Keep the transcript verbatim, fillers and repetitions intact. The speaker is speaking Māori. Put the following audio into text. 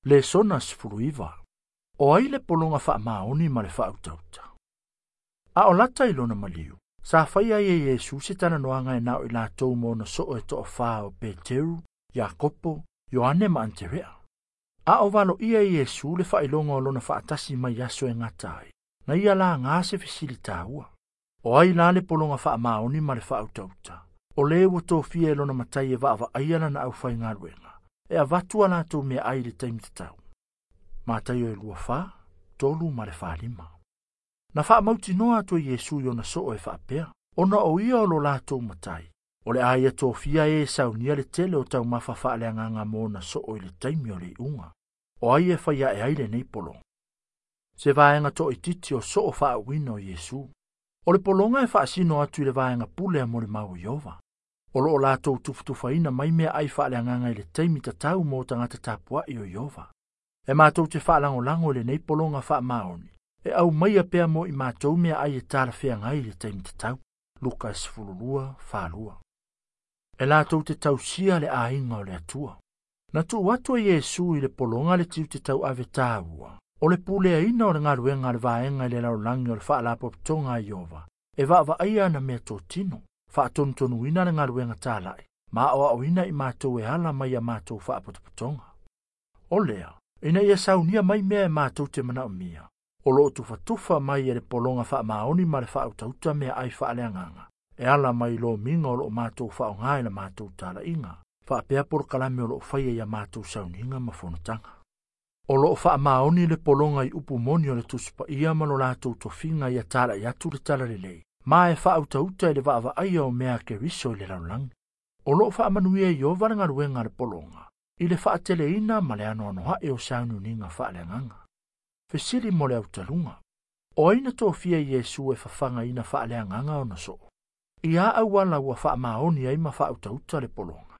Le sona sfuluiva. O ai le polonga wha maoni ma le wha utauta. A o lata ilona maliu. Sa whai ai e Yesu se tana noanga e nao i la tau mo na soo e toa wha o Peteru, Jakopo, Ioane ma Anterea. A o valo ia i Yesu le wha ilonga o lona wha atasi mai yaso e ngatai. Na ia la ngā se fesilita ua. O ai la le polonga wha maoni ma le wha utauta. O le wa tō fia e lona matai e wa aiana na au whai ngā ruenga. E a vatua la tō mea ai le taimititau. Mātai o e lua wha, tolu ma le wha lima. Na wha mauti noa ato Yesu yo na soo e wha pea. O na o ia o lo la tō matai. O le aia tō fia e saunia le tele o tau mawha wha le nganga mō na soo i le taimi o le unga. O ai e whaia e aile nei polong. Se vaenga to i titi o soo wha wino Yesu. O le polonga e wha sino atu i le vaenga pule a mo le mau Iova. O lo o la tō tufutufaina mai mea ai wha le nganga i le taimi tatau mō tangata tapua i o Iova. E mātou te wha lango lango le nei polonga wha maoni. E au mai a pea mo i mātou mea ai e tāra whea ngai le taimi tatau. Luka sifululua, whalua. E lātou te tau sia le ainga o le atua. Na tu watu a Yesu i le polonga le tiu te tau ave tāua. O le pule a ina o le ngaruenga le vaenga i le laulangi o le wha la popitonga a Iova. E wa wa aia na mea tō tino. Wha tonu ina le ngaruenga tālai. Ma o au ina i mātou e ala mai a mātou wha popitonga. O lea, ina ia saunia mai mea e mātou te mana o mia. O lo tufa tufa mai e le polonga wha maoni ma le wha utauta mea ai wha aleanganga. E ala mai lo minga o lo mātou wha o ngai la mātou tāla inga. Wha pea por kalame o lo whaia ia mātou sauninga ma whonatanga. O lo wha maoni le polonga i upu moni o le tuspa ia ma lo lātou tofinga ia tāla i atu le tala le lei. Ma e wha utauta e le wha aia o mea ke riso i le laulangi. O lo wha manuia i o varanga ruenga le polonga. I le wha teleina ma le ano anoha e o sauninga wha aleanganga. Fesili mo le autalunga. O aina tō fia Yesu e whawhanga ina wha aleanganga o na so. Ia au ala ua wha maoni ai ma wha utauta le polonga.